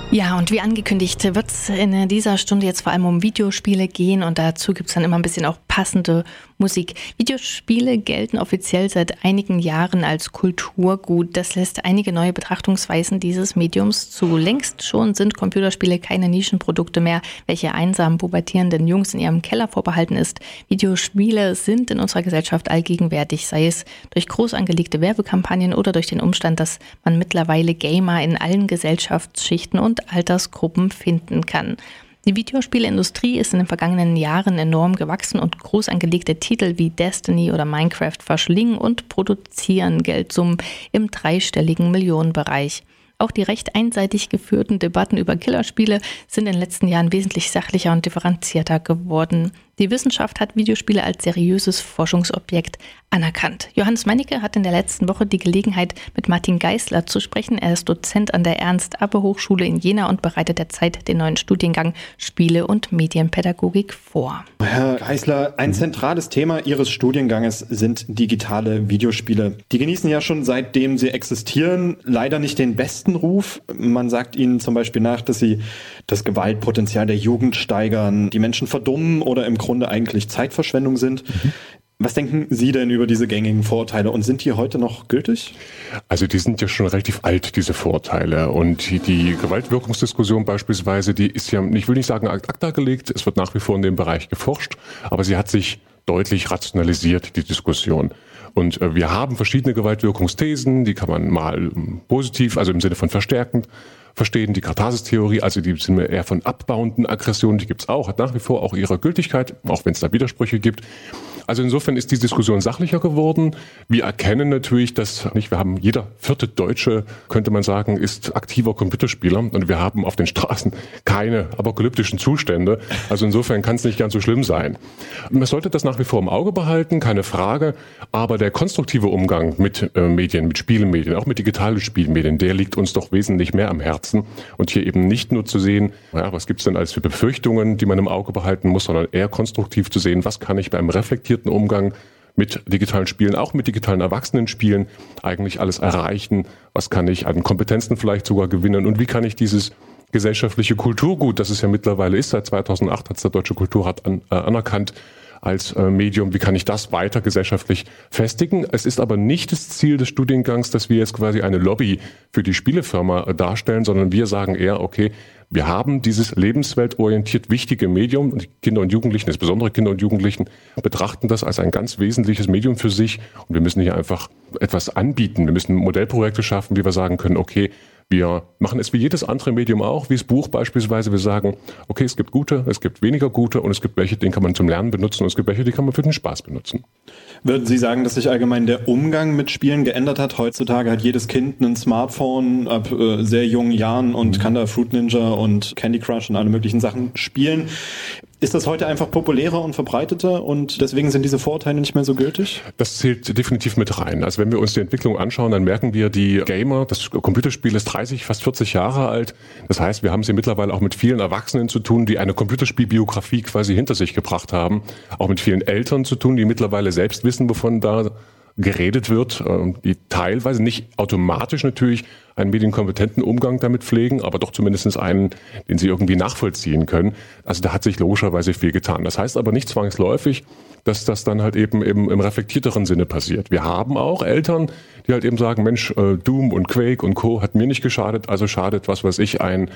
Ja, und wie angekündigt wird es in dieser Stunde jetzt vor allem um Videospiele gehen und dazu gibt es dann immer ein bisschen auch passende Musik. Videospiele gelten offiziell seit einigen Jahren als Kulturgut. Das lässt einige neue Betrachtungsweisen dieses Mediums zu. Längst schon sind Computerspiele keine Nischenprodukte mehr, welche einsamen pubertierenden Jungs in ihrem Keller vorbehalten ist. Videospiele sind in unserer Gesellschaft allgegenwärtig, sei es durch groß angelegte Werbekampagnen oder durch den Umstand, dass man mittlerweile Gamer in allen Gesellschaftsschichten und Altersgruppen finden kann. Die Videospielindustrie ist in den vergangenen Jahren enorm gewachsen und groß angelegte Titel wie Destiny oder Minecraft verschlingen und produzieren Geldsummen im dreistelligen Millionenbereich. Auch die recht einseitig geführten Debatten über Killerspiele sind in den letzten Jahren wesentlich sachlicher und differenzierter geworden. Die Wissenschaft hat Videospiele als seriöses Forschungsobjekt anerkannt. Johannes Meinecke hat in der letzten Woche die Gelegenheit, mit Martin Geisler zu sprechen. Er ist Dozent an der Ernst-Abbe-Hochschule in Jena und bereitet derzeit den neuen Studiengang Spiele- und Medienpädagogik vor. Herr Geisler, ein zentrales Thema Ihres Studienganges sind digitale Videospiele. Die genießen ja schon seitdem sie existieren leider nicht den besten Ruf. Man sagt ihnen zum Beispiel nach, dass sie das Gewaltpotenzial der Jugend steigern, die Menschen verdummen oder im Grunde eigentlich Zeitverschwendung sind. Was denken Sie denn über diese gängigen Vorurteile und sind die heute noch gültig? Also die sind ja schon relativ alt, diese Vorurteile. Und die Gewaltwirkungsdiskussion beispielsweise, die ist ja, ich will nicht sagen ad acta gelegt, es wird nach wie vor in dem Bereich geforscht, aber sie hat sich deutlich rationalisiert, die Diskussion. Und wir haben verschiedene Gewaltwirkungsthesen, die kann man mal positiv, also im Sinne von verstärkend verstehen. Die Katharsis-Theorie, also die sind eher von abbauenden Aggressionen, die gibt's auch, hat nach wie vor auch ihre Gültigkeit, auch wenn es da Widersprüche gibt. Also insofern ist die Diskussion sachlicher geworden. Wir erkennen natürlich, dass wir haben jeder vierte Deutsche, könnte man sagen, ist aktiver Computerspieler und wir haben auf den Straßen keine apokalyptischen Zustände. Also insofern kann es nicht ganz so schlimm sein. Man sollte das nach wie vor im Auge behalten, keine Frage. Aber der konstruktive Umgang mit Medien, mit Spielmedien, auch mit digitalen Spielmedien, der liegt uns doch wesentlich mehr am Herzen. Und hier eben nicht nur zu sehen, ja, was gibt's denn als für Befürchtungen, die man im Auge behalten muss, sondern eher konstruktiv zu sehen, was kann ich beim reflektierten Umgang mit digitalen Spielen, auch mit digitalen Erwachsenenspielen eigentlich alles erreichen, was kann ich an Kompetenzen vielleicht sogar gewinnen und wie kann ich dieses gesellschaftliche Kulturgut, das es ja mittlerweile ist, seit 2008 hat es der Deutsche Kulturrat anerkannt, als Medium, wie kann ich das weiter gesellschaftlich festigen? Es ist aber nicht das Ziel des Studiengangs, dass wir jetzt quasi eine Lobby für die Spielefirma darstellen, sondern wir sagen eher, okay, wir haben dieses lebensweltorientiert wichtige Medium und die Kinder und Jugendlichen, insbesondere Kinder und Jugendlichen, betrachten das als ein ganz wesentliches Medium für sich und wir müssen hier einfach etwas anbieten. Wir müssen Modellprojekte schaffen, wie wir sagen können, okay, wir machen es wie jedes andere Medium auch, wie das Buch beispielsweise. Wir sagen, okay, es gibt gute, es gibt weniger gute und es gibt welche, den kann man zum Lernen benutzen und es gibt welche, die kann man für den Spaß benutzen. Würden Sie sagen, dass sich allgemein der Umgang mit Spielen geändert hat? Heutzutage hat jedes Kind ein Smartphone ab sehr jungen Jahren und kann da Fruit Ninja und Candy Crush und alle möglichen Sachen spielen. Ist das heute einfach populärer und verbreiteter und deswegen sind diese Vorurteile nicht mehr so gültig? Das zählt definitiv mit rein. Also wenn wir uns die Entwicklung anschauen, dann merken wir, die Gamer, das Computerspiel ist 30, fast 40 Jahre alt. Das heißt, wir haben sie mittlerweile auch mit vielen Erwachsenen zu tun, die eine Computerspielbiografie quasi hinter sich gebracht haben. Auch mit vielen Eltern zu tun, die mittlerweile selbst wissen, wovon da geredet wird, die teilweise nicht automatisch natürlich einen medienkompetenten Umgang damit pflegen, aber doch zumindest einen, den sie irgendwie nachvollziehen können. Also da hat sich logischerweise viel getan. Das heißt aber nicht zwangsläufig, dass das dann halt eben im reflektierteren Sinne passiert. Wir haben auch Eltern, die halt eben sagen, Mensch, Doom und Quake und Co. hat mir nicht geschadet, also schadet, was weiß ich, ein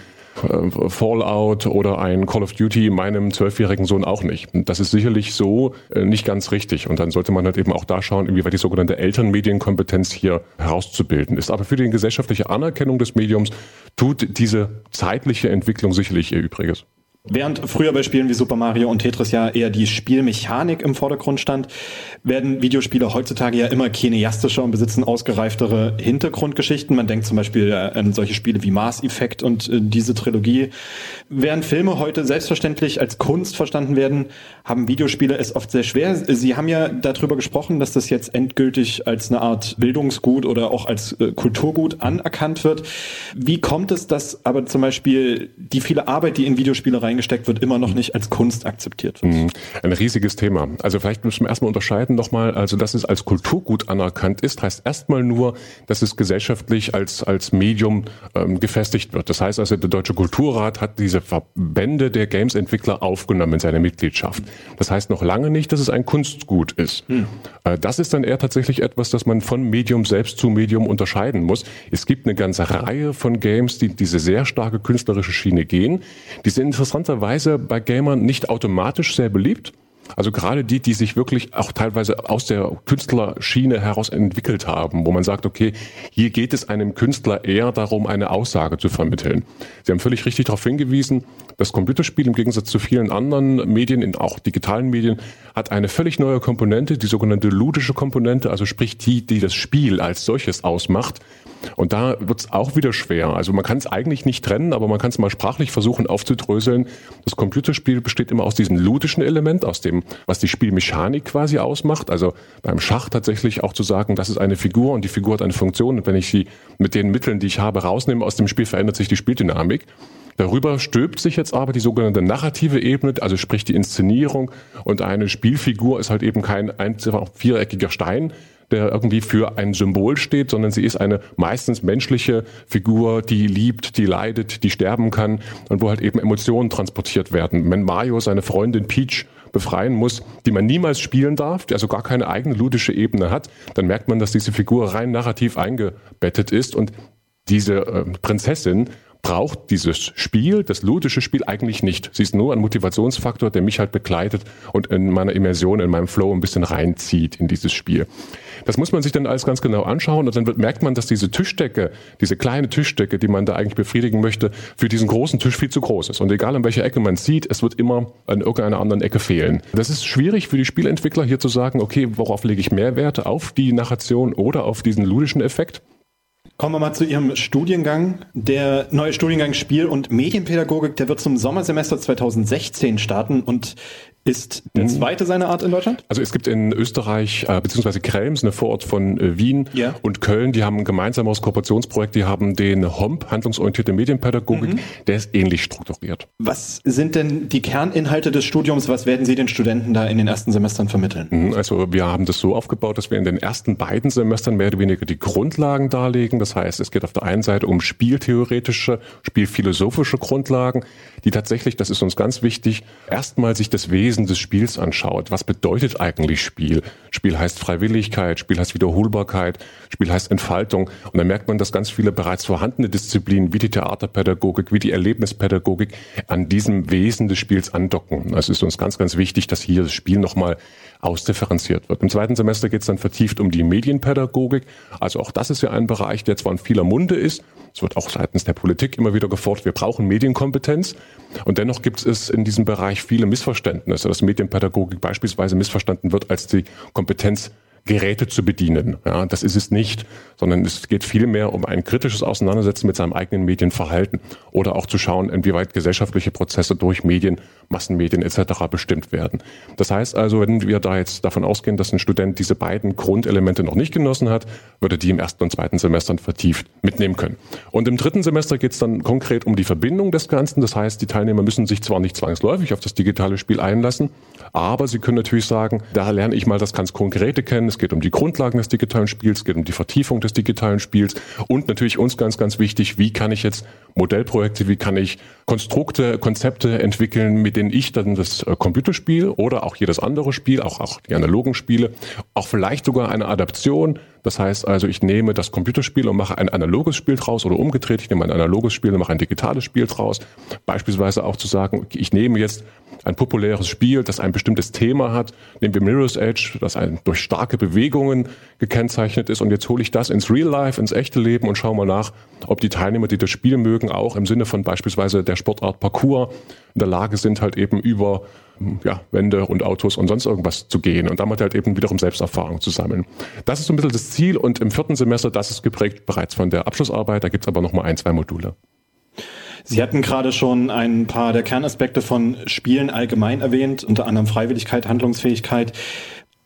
Fallout oder ein Call of Duty meinem 12-jährigen Sohn auch nicht. Und das ist sicherlich so nicht ganz richtig. Und dann sollte man halt eben auch da schauen, inwieweit die sogenannte Elternmedienkompetenz hier herauszubilden ist. Aber für die gesellschaftliche Anerkennung des Mediums tut diese zeitliche Entwicklung sicherlich ihr Übriges. Während früher bei Spielen wie Super Mario und Tetris ja eher die Spielmechanik im Vordergrund stand, werden Videospiele heutzutage ja immer cineastischer und besitzen ausgereiftere Hintergrundgeschichten. Man denkt zum Beispiel an solche Spiele wie Mass Effect und diese Trilogie. Während Filme heute selbstverständlich als Kunst verstanden werden, haben Videospiele es oft sehr schwer. Sie haben ja darüber gesprochen, dass das jetzt endgültig als eine Art Bildungsgut oder auch als Kulturgut anerkannt wird. Wie kommt es, dass aber zum Beispiel die viele Arbeit, die in Videospiele reingeht, reingesteckt wird, immer noch nicht als Kunst akzeptiert wird. Ein riesiges Thema. Also vielleicht müssen wir erstmal unterscheiden nochmal, also dass es als Kulturgut anerkannt ist, heißt erstmal nur, dass es gesellschaftlich als Medium gefestigt wird. Das heißt also, der Deutsche Kulturrat hat diese Verbände der Games-Entwickler aufgenommen in seine Mitgliedschaft. Das heißt noch lange nicht, dass es ein Kunstgut ist. Das ist dann eher tatsächlich etwas, das man von Medium selbst zu Medium unterscheiden muss. Es gibt eine ganze Reihe von Games, die diese sehr starke künstlerische Schiene gehen. Die sind interessanterweise bei Gamern nicht automatisch sehr beliebt. Also gerade die sich wirklich auch teilweise aus der Künstlerschiene heraus entwickelt haben, wo man sagt, okay, hier geht es einem Künstler eher darum, eine Aussage zu vermitteln. Sie haben völlig richtig darauf hingewiesen, das Computerspiel im Gegensatz zu vielen anderen Medien, auch digitalen Medien, hat eine völlig neue Komponente, die sogenannte ludische Komponente, also sprich die das Spiel als solches ausmacht. Und da wird es auch wieder schwer. Also man kann es eigentlich nicht trennen, aber man kann es mal sprachlich versuchen aufzudröseln. Das Computerspiel besteht immer aus diesem ludischen Element, aus dem, was die Spielmechanik quasi ausmacht. Also beim Schach tatsächlich auch zu sagen, das ist eine Figur und die Figur hat eine Funktion. Und wenn ich sie mit den Mitteln, die ich habe, rausnehme aus dem Spiel, verändert sich die Spieldynamik. Darüber stülpt sich jetzt aber die sogenannte narrative Ebene, also sprich die Inszenierung. Und eine Spielfigur ist halt eben kein einzelner viereckiger Stein, der irgendwie für ein Symbol steht, sondern sie ist eine meistens menschliche Figur, die liebt, die leidet, die sterben kann und wo halt eben Emotionen transportiert werden. Wenn Mario seine Freundin Peach befreien muss, die man niemals spielen darf, die also gar keine eigene ludische Ebene hat, dann merkt man, dass diese Figur rein narrativ eingebettet ist und diese Prinzessin braucht dieses Spiel, das ludische Spiel eigentlich nicht. Sie ist nur ein Motivationsfaktor, der mich halt begleitet und in meiner Immersion, in meinem Flow ein bisschen reinzieht in dieses Spiel. Das muss man sich dann alles ganz genau anschauen und dann merkt man, dass diese Tischdecke, diese kleine Tischdecke, die man da eigentlich befriedigen möchte, für diesen großen Tisch viel zu groß ist. Und egal an welcher Ecke man sieht, es wird immer an irgendeiner anderen Ecke fehlen. Das ist schwierig für die Spielentwickler hier zu sagen, okay, worauf lege ich mehr Wert? Auf die Narration oder auf diesen ludischen Effekt? Kommen wir mal zu Ihrem Studiengang. Der neue Studiengang Spiel- und Medienpädagogik, der wird zum Sommersemester 2016 starten und ist der zweite seiner Art in Deutschland? Also es gibt in Österreich, beziehungsweise Krems, eine Vorort von Wien und Köln, die haben ein gemeinsames Kooperationsprojekt, die haben den HOMP, handlungsorientierte Medienpädagogik, der ist ähnlich strukturiert. Was sind denn die Kerninhalte des Studiums? Was werden Sie den Studenten da in den ersten Semestern vermitteln? Also wir haben das so aufgebaut, dass wir in den ersten beiden Semestern mehr oder weniger die Grundlagen darlegen. Das heißt, es geht auf der einen Seite um spieltheoretische, spielphilosophische Grundlagen, die tatsächlich, das ist uns ganz wichtig, erstmal sich das Wesen des Spiels anschaut. Was bedeutet eigentlich Spiel? Spiel heißt Freiwilligkeit, Spiel heißt Wiederholbarkeit, Spiel heißt Entfaltung. Und dann merkt man, dass ganz viele bereits vorhandene Disziplinen wie die Theaterpädagogik, wie die Erlebnispädagogik an diesem Wesen des Spiels andocken. Es ist uns ganz, ganz wichtig, dass hier das Spiel nochmal ausdifferenziert wird. Im zweiten Semester geht es dann vertieft um die Medienpädagogik. Also auch das ist ja ein Bereich, der zwar in vieler Munde ist, es wird auch seitens der Politik immer wieder gefordert, wir brauchen Medienkompetenz. Und dennoch gibt es in diesem Bereich viele Missverständnisse, dass Medienpädagogik beispielsweise missverstanden wird als die Kompetenz, Geräte zu bedienen. Ja, das ist es nicht, sondern es geht vielmehr um ein kritisches Auseinandersetzen mit seinem eigenen Medienverhalten oder auch zu schauen, inwieweit gesellschaftliche Prozesse durch Medien, Massenmedien etc. bestimmt werden. Das heißt also, wenn wir da jetzt davon ausgehen, dass ein Student diese beiden Grundelemente noch nicht genossen hat, würde die im ersten und zweiten Semester vertieft mitnehmen können. Und im dritten Semester geht es dann konkret um die Verbindung des Ganzen. Das heißt, die Teilnehmer müssen sich zwar nicht zwangsläufig auf das digitale Spiel einlassen, aber sie können natürlich sagen, da lerne ich mal das ganz Konkrete kennen. Es geht um die Grundlagen des digitalen Spiels, es geht um die Vertiefung des digitalen Spiels und natürlich uns ganz, ganz wichtig, wie kann ich jetzt Modellprojekte, wie kann ich Konstrukte, Konzepte entwickeln, mit denen ich dann das Computerspiel oder auch jedes andere Spiel, auch die analogen Spiele, auch vielleicht sogar eine Adaption. Das heißt also, ich nehme das Computerspiel und mache ein analoges Spiel draus oder umgedreht, ich nehme ein analoges Spiel und mache ein digitales Spiel draus. Beispielsweise auch zu sagen, ich nehme jetzt ein populäres Spiel, das ein bestimmtes Thema hat. Nehmen wir Mirror's Edge, das durch starke Bewegungen gekennzeichnet ist. Und jetzt hole ich das ins Real Life, ins echte Leben und schaue mal nach, ob die Teilnehmer, die das Spiel mögen, auch im Sinne von beispielsweise der Sportart Parkour in der Lage sind, halt eben über Wände und Autos und sonst irgendwas zu gehen und damit halt eben wiederum Selbsterfahrung zu sammeln. Das ist so ein bisschen das Ziel und im vierten Semester, das ist geprägt bereits von der Abschlussarbeit, da gibt es aber nochmal 1-2 Module. Sie hatten gerade schon ein paar der Kernaspekte von Spielen allgemein erwähnt, unter anderem Freiwilligkeit, Handlungsfähigkeit.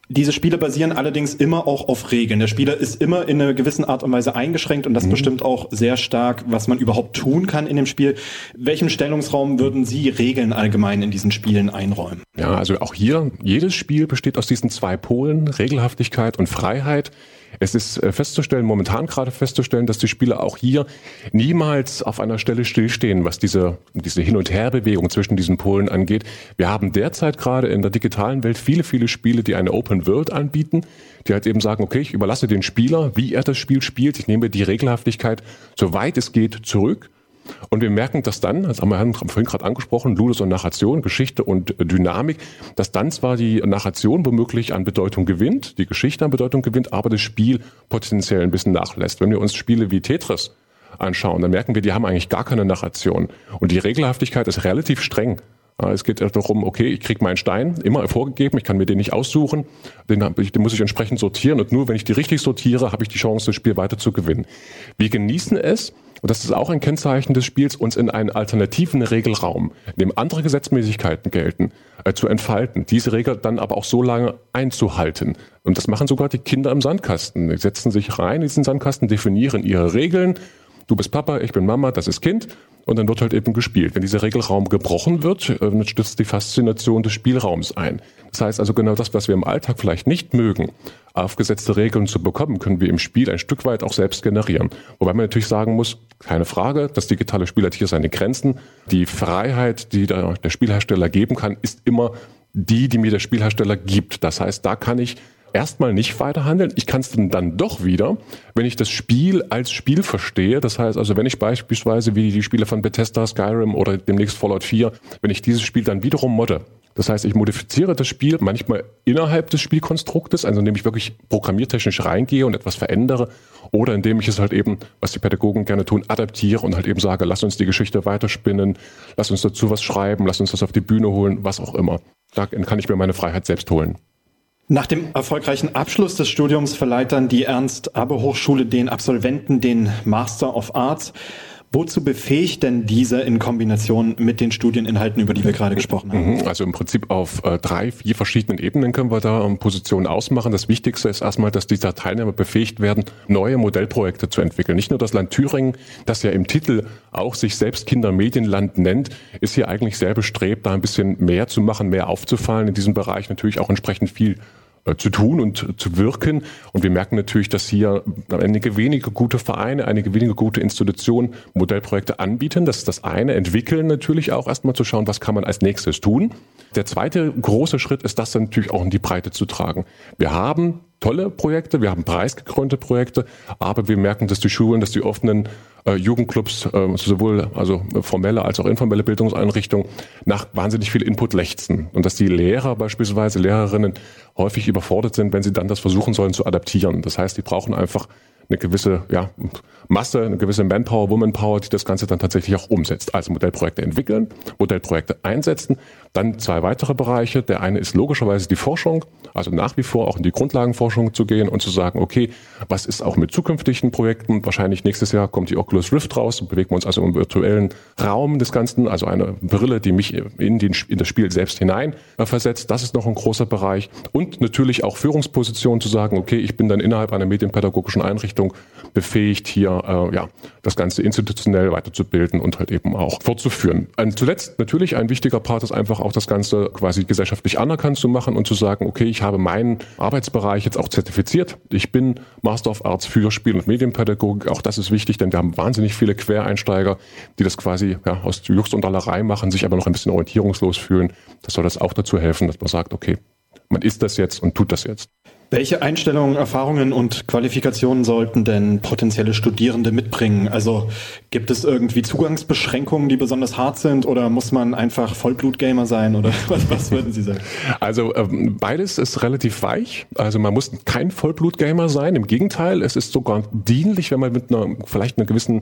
Diese Spiele basieren allerdings immer auch auf Regeln. Der Spieler ist immer in einer gewissen Art und Weise eingeschränkt und das bestimmt auch sehr stark, was man überhaupt tun kann in dem Spiel. Welchem Stellungsraum würden Sie Regeln allgemein in diesen Spielen einräumen? Ja, also auch hier, jedes Spiel besteht aus diesen zwei Polen, Regelhaftigkeit und Freiheit. Es ist momentan gerade festzustellen, dass die Spieler auch hier niemals auf einer Stelle stillstehen, was diese Hin- und Herbewegung zwischen diesen Polen angeht. Wir haben derzeit gerade in der digitalen Welt viele, viele Spiele, die eine Open World anbieten, die halt eben sagen, okay, ich überlasse den Spieler, wie er das Spiel spielt, ich nehme die Regelhaftigkeit, soweit es geht, zurück. Und wir merken, dass dann, das haben wir vorhin gerade angesprochen, Ludus und Narration, Geschichte und Dynamik, dass dann zwar die Narration womöglich an Bedeutung gewinnt, die Geschichte an Bedeutung gewinnt, aber das Spiel potenziell ein bisschen nachlässt. Wenn wir uns Spiele wie Tetris anschauen, dann merken wir, die haben eigentlich gar keine Narration. Und die Regelhaftigkeit ist relativ streng. Es geht darum, okay, ich kriege meinen Stein immer vorgegeben, ich kann mir den nicht aussuchen, den muss ich entsprechend sortieren und nur wenn ich die richtig sortiere, habe ich die Chance, das Spiel weiter zu gewinnen. Wir genießen es, und das ist auch ein Kennzeichen des Spiels, uns in einen alternativen Regelraum, in dem andere Gesetzmäßigkeiten gelten, zu entfalten. Diese Regel dann aber auch so lange einzuhalten. Und das machen sogar die Kinder im Sandkasten. Die setzen sich rein in diesen Sandkasten, definieren ihre Regeln. Du bist Papa, ich bin Mama, das ist Kind. Und dann wird halt eben gespielt. Wenn dieser Regelraum gebrochen wird, dann stützt die Faszination des Spielraums ein. Das heißt also genau das, was wir im Alltag vielleicht nicht mögen, aufgesetzte Regeln zu bekommen, können wir im Spiel ein Stück weit auch selbst generieren. Wobei man natürlich sagen muss, keine Frage, das digitale Spiel hat hier seine Grenzen. Die Freiheit, die der Spielhersteller geben kann, ist immer die mir der Spielhersteller gibt. Das heißt, da kann ich erstmal nicht weiterhandeln. Ich kann es dann doch wieder, wenn ich das Spiel als Spiel verstehe. Das heißt also, wenn ich beispielsweise wie die Spiele von Bethesda, Skyrim oder demnächst Fallout 4, wenn ich dieses Spiel dann wiederum modde. Das heißt, ich modifiziere das Spiel manchmal innerhalb des Spielkonstruktes, also indem ich wirklich programmiertechnisch reingehe und etwas verändere oder indem ich es halt eben, was die Pädagogen gerne tun, adaptiere und halt eben sage, lass uns die Geschichte weiterspinnen, lass uns dazu was schreiben, lass uns das auf die Bühne holen, was auch immer. Da kann ich mir meine Freiheit selbst holen. Nach dem erfolgreichen Abschluss des Studiums verleiht dann die Ernst-Abbe-Hochschule den Absolventen den Master of Arts. Wozu befähigt denn dieser in Kombination mit den Studieninhalten, über die wir gerade gesprochen haben? Also im Prinzip auf 3-4 verschiedenen Ebenen können wir da Positionen ausmachen. Das Wichtigste ist erstmal, dass diese Teilnehmer befähigt werden, neue Modellprojekte zu entwickeln. Nicht nur das Land Thüringen, das ja im Titel auch sich selbst Kindermedienland nennt, ist hier eigentlich sehr bestrebt, da ein bisschen mehr zu machen, mehr aufzufallen, in diesem Bereich natürlich auch entsprechend viel zu tun und zu wirken. Und wir merken natürlich, dass hier einige wenige gute Vereine, einige wenige gute Institutionen Modellprojekte anbieten. Das ist das eine. Entwickeln natürlich auch erstmal zu schauen, was kann man als nächstes tun. Der zweite große Schritt ist, das dann natürlich auch in die Breite zu tragen. Wir haben tolle Projekte, wir haben preisgekrönte Projekte, aber wir merken, dass die Schulen, dass die offenen Jugendclubs, sowohl also formelle als auch informelle Bildungseinrichtungen, nach wahnsinnig viel Input lechzen. Und dass die Lehrer beispielsweise, Lehrerinnen häufig überfordert sind, wenn sie dann das versuchen sollen zu adaptieren. Das heißt, die brauchen einfach eine gewisse Masse, eine gewisse Manpower, Womanpower, die das Ganze dann tatsächlich auch umsetzt. Also Modellprojekte entwickeln, Modellprojekte einsetzen. Dann 2 weitere Bereiche. Der eine ist logischerweise die Forschung, also nach wie vor auch in die Grundlagenforschung zu gehen und zu sagen, okay, was ist auch mit zukünftigen Projekten? Wahrscheinlich nächstes Jahr kommt die Oculus Rift raus, bewegen wir uns also im virtuellen Raum des Ganzen, also eine Brille, die mich in das Spiel selbst hinein versetzt. Das ist noch ein großer Bereich. Und natürlich auch Führungspositionen zu sagen, okay, ich bin dann innerhalb einer medienpädagogischen Einrichtung befähigt, hier das Ganze institutionell weiterzubilden und halt eben auch fortzuführen. Und zuletzt natürlich ein wichtiger Part ist einfach auch das Ganze quasi gesellschaftlich anerkannt zu machen und zu sagen, okay, ich habe meinen Arbeitsbereich jetzt auch zertifiziert. Ich bin Master of Arts für Spiel- und Medienpädagogik. Auch das ist wichtig, denn wir haben wahnsinnig viele Quereinsteiger, die das quasi aus Jux und Dollerei machen, sich aber noch ein bisschen orientierungslos fühlen. Das soll das auch dazu helfen, dass man sagt, okay, man ist das jetzt und tut das jetzt. Welche Einstellungen, Erfahrungen und Qualifikationen sollten denn potenzielle Studierende mitbringen? Also gibt es irgendwie Zugangsbeschränkungen, die besonders hart sind, oder muss man einfach Vollblutgamer sein, oder was würden Sie sagen? Also beides ist relativ weich. Also man muss kein Vollblutgamer sein. Im Gegenteil, es ist sogar dienlich, wenn man mit einem gewissen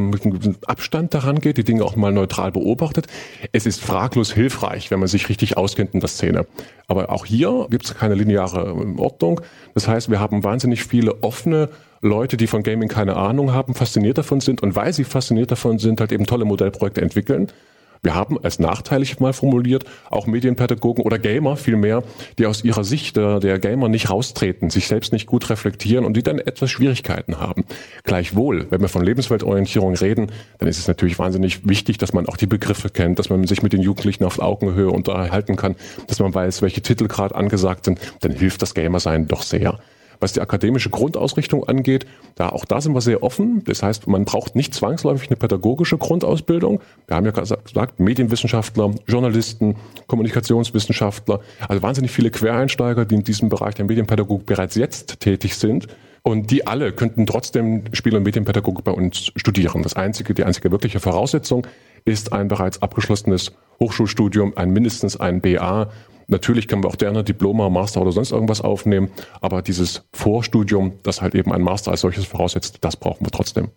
Abstand daran geht, die Dinge auch mal neutral beobachtet. Es ist fraglos hilfreich, wenn man sich richtig auskennt in der Szene. Aber auch hier gibt es keine lineare Ordnung. Das heißt, wir haben wahnsinnig viele offene Leute, die von Gaming keine Ahnung haben, fasziniert davon sind und weil sie fasziniert davon sind, halt eben tolle Modellprojekte entwickeln. Wir haben als nachteilig mal formuliert auch Medienpädagogen oder Gamer vielmehr, die aus ihrer Sicht der Gamer nicht raustreten, sich selbst nicht gut reflektieren und die dann etwas Schwierigkeiten haben. Gleichwohl, wenn wir von Lebensweltorientierung reden, dann ist es natürlich wahnsinnig wichtig, dass man auch die Begriffe kennt, dass man sich mit den Jugendlichen auf Augenhöhe unterhalten kann, dass man weiß, welche Titel gerade angesagt sind. Dann hilft das Gamersein doch sehr. Was die akademische Grundausrichtung angeht, auch da sind wir sehr offen. Das heißt, man braucht nicht zwangsläufig eine pädagogische Grundausbildung. Wir haben ja gesagt, Medienwissenschaftler, Journalisten, Kommunikationswissenschaftler, also wahnsinnig viele Quereinsteiger, die in diesem Bereich der Medienpädagogik bereits jetzt tätig sind. Und die alle könnten trotzdem Spiel- und Medienpädagogik bei uns studieren. Die einzige wirkliche Voraussetzung ist ein bereits abgeschlossenes Hochschulstudium, mindestens ein BA. Natürlich können wir auch gerne Diploma, Master oder sonst irgendwas aufnehmen, aber dieses Vorstudium, das halt eben ein Master als solches voraussetzt, das brauchen wir trotzdem.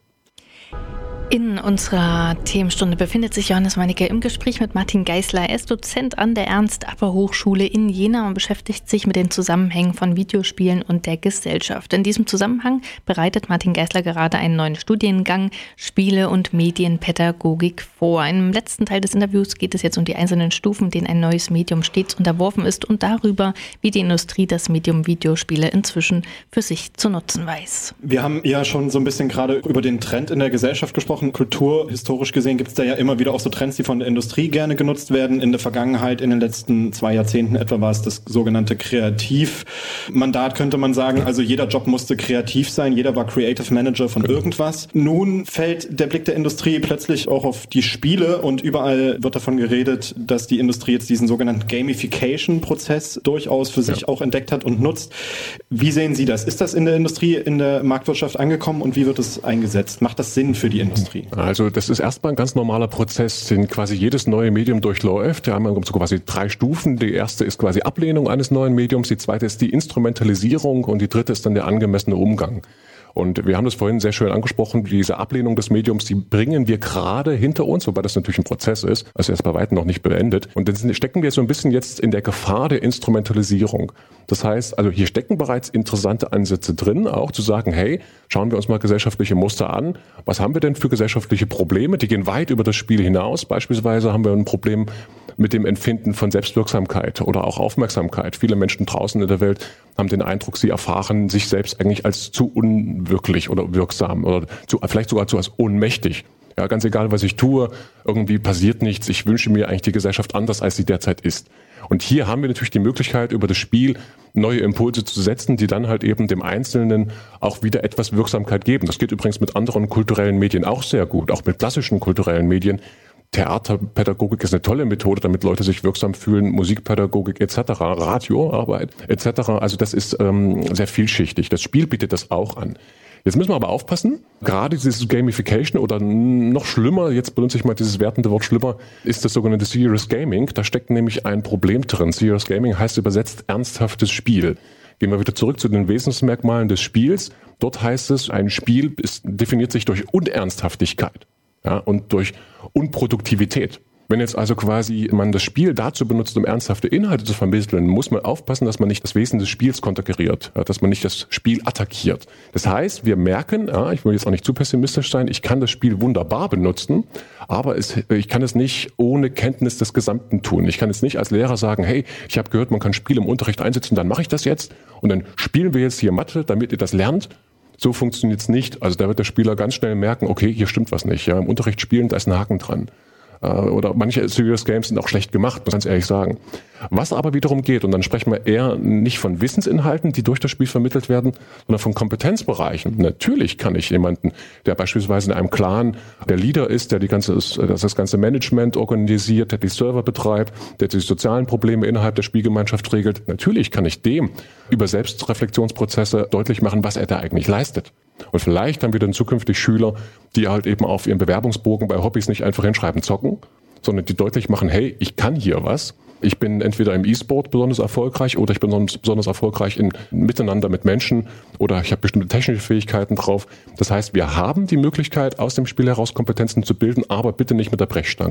In unserer Themenstunde befindet sich Johannes Meinecke im Gespräch mit Martin Geisler. Er ist Dozent an der Ernst-Appel-Hochschule in Jena und beschäftigt sich mit den Zusammenhängen von Videospielen und der Gesellschaft. In diesem Zusammenhang bereitet Martin Geisler gerade einen neuen Studiengang Spiele- und Medienpädagogik vor. Im letzten Teil des Interviews geht es jetzt um die einzelnen Stufen, denen ein neues Medium stets unterworfen ist und darüber, wie die Industrie das Medium Videospiele inzwischen für sich zu nutzen weiß. Wir haben ja schon so ein bisschen gerade über den Trend in der Gesellschaft gesprochen. Kulturhistorisch gesehen gibt es da ja immer wieder auch so Trends, die von der Industrie gerne genutzt werden. In der Vergangenheit, in den letzten 2 Jahrzehnten etwa, war es das sogenannte Kreativmandat, könnte man sagen. Also jeder Job musste kreativ sein, jeder war Creative Manager von irgendwas. Nun fällt der Blick der Industrie plötzlich auch auf die Spiele und überall wird davon geredet, dass die Industrie jetzt diesen sogenannten Gamification-Prozess durchaus für sich auch entdeckt hat und nutzt. Wie sehen Sie das? Ist das in der Industrie, in der Marktwirtschaft angekommen und wie wird es eingesetzt? Macht das Sinn für die Industrie? Also das ist erstmal ein ganz normaler Prozess, den quasi jedes neue Medium durchläuft. Da haben wir so quasi 3 Stufen. Die erste ist quasi Ablehnung eines neuen Mediums, die zweite ist die Instrumentalisierung und die dritte ist dann der angemessene Umgang. Und wir haben das vorhin sehr schön angesprochen, diese Ablehnung des Mediums, die bringen wir gerade hinter uns, wobei das natürlich ein Prozess ist, also erst bei weitem noch nicht beendet. Und dann stecken wir so ein bisschen jetzt in der Gefahr der Instrumentalisierung. Das heißt, also hier stecken bereits interessante Ansätze drin, auch zu sagen, hey, schauen wir uns mal gesellschaftliche Muster an. Was haben wir denn für gesellschaftliche Probleme? Die gehen weit über das Spiel hinaus. Beispielsweise haben wir ein Problem mit dem Empfinden von Selbstwirksamkeit oder auch Aufmerksamkeit. Viele Menschen draußen in der Welt haben den Eindruck, sie erfahren sich selbst eigentlich als zu unwirklich oder wirksam oder vielleicht sogar zu als ohnmächtig. Ja, ganz egal, was ich tue, irgendwie passiert nichts. Ich wünsche mir eigentlich die Gesellschaft anders, als sie derzeit ist. Und hier haben wir natürlich die Möglichkeit, über das Spiel neue Impulse zu setzen, die dann halt eben dem Einzelnen auch wieder etwas Wirksamkeit geben. Das geht übrigens mit anderen kulturellen Medien auch sehr gut, auch mit klassischen kulturellen Medien. Theaterpädagogik ist eine tolle Methode, damit Leute sich wirksam fühlen, Musikpädagogik etc., Radioarbeit etc. Also das ist sehr vielschichtig. Das Spiel bietet das auch an. Jetzt müssen wir aber aufpassen, gerade dieses Gamification oder noch schlimmer, jetzt benutze ich mal dieses wertende Wort schlimmer, ist das sogenannte Serious Gaming. Da steckt nämlich ein Problem drin. Serious Gaming heißt übersetzt ernsthaftes Spiel. Gehen wir wieder zurück zu den Wesensmerkmalen des Spiels. Dort heißt es, ein Spiel definiert sich durch Unernsthaftigkeit, ja, und durch Unproduktivität. Wenn jetzt also quasi man das Spiel dazu benutzt, um ernsthafte Inhalte zu vermitteln, muss man aufpassen, dass man nicht das Wesen des Spiels konterkariert, dass man nicht das Spiel attackiert. Das heißt, wir merken, ich will jetzt auch nicht zu pessimistisch sein, ich kann das Spiel wunderbar benutzen, aber ich kann es nicht ohne Kenntnis des Gesamten tun. Ich kann jetzt nicht als Lehrer sagen, hey, ich habe gehört, man kann Spiele im Unterricht einsetzen, dann mache ich das jetzt und dann spielen wir jetzt hier Mathe, damit ihr das lernt. So funktioniert es nicht. Also da wird der Spieler ganz schnell merken, okay, hier stimmt was nicht. Ja, im Unterricht spielen, da ist ein Haken dran. Oder manche Serious Games sind auch schlecht gemacht, muss ich ganz ehrlich sagen. Was aber wiederum geht, und dann sprechen wir eher nicht von Wissensinhalten, die durch das Spiel vermittelt werden, sondern von Kompetenzbereichen. Natürlich kann ich jemanden, der beispielsweise in einem Clan der Leader ist, der das ganze Management organisiert, der die Server betreibt, der die sozialen Probleme innerhalb der Spielgemeinschaft regelt, natürlich kann ich dem über Selbstreflexionsprozesse deutlich machen, was er da eigentlich leistet. Und vielleicht haben wir dann zukünftig Schüler, die halt eben auf ihren Bewerbungsbogen bei Hobbys nicht einfach hinschreiben zocken, sondern die deutlich machen, hey, ich kann hier was. Ich bin entweder im E-Sport besonders erfolgreich oder ich bin besonders erfolgreich in Miteinander mit Menschen oder ich habe bestimmte technische Fähigkeiten drauf. Das heißt, wir haben die Möglichkeit, aus dem Spiel heraus Kompetenzen zu bilden, aber bitte nicht mit der Brechstange.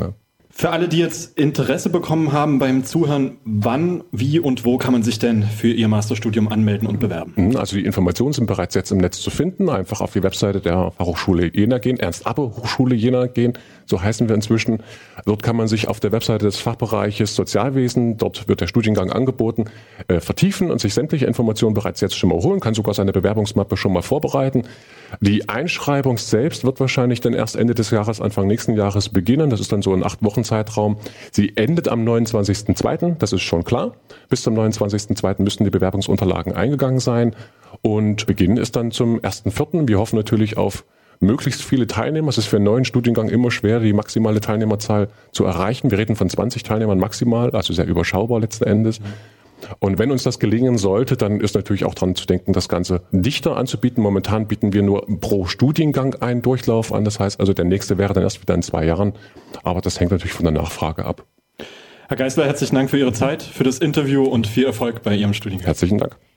Für alle, die jetzt Interesse bekommen haben beim Zuhören, wann, wie und wo kann man sich denn für ihr Masterstudium anmelden und bewerben? Also die Informationen sind bereits jetzt im Netz zu finden. Einfach auf die Webseite der Fachhochschule Jena gehen, Ernst-Abbe-Hochschule Jena gehen, so heißen wir inzwischen. Dort kann man sich auf der Webseite des Fachbereiches Sozialwesen, dort wird der Studiengang angeboten, vertiefen und sich sämtliche Informationen bereits jetzt schon mal holen, kann sogar seine Bewerbungsmappe schon mal vorbereiten. Die Einschreibung selbst wird wahrscheinlich dann erst Ende des Jahres, Anfang nächsten Jahres beginnen. Das ist dann so ein 8 Wochen Zeitraum. Sie endet am 29.02., das ist schon klar. Bis zum 29.02. müssten die Bewerbungsunterlagen eingegangen sein und Beginn ist dann zum 1.04. Wir hoffen natürlich auf möglichst viele Teilnehmer. Es ist für einen neuen Studiengang immer schwer, die maximale Teilnehmerzahl zu erreichen. Wir reden von 20 Teilnehmern maximal, also sehr überschaubar letzten Endes. Und wenn uns das gelingen sollte, dann ist natürlich auch dran zu denken, das Ganze dichter anzubieten. Momentan bieten wir nur pro Studiengang einen Durchlauf an. Das heißt also, der nächste wäre dann erst wieder in 2 Jahren. Aber das hängt natürlich von der Nachfrage ab. Herr Geisler, herzlichen Dank für Ihre Zeit, für das Interview und viel Erfolg bei Ihrem Studiengang. Herzlichen Dank.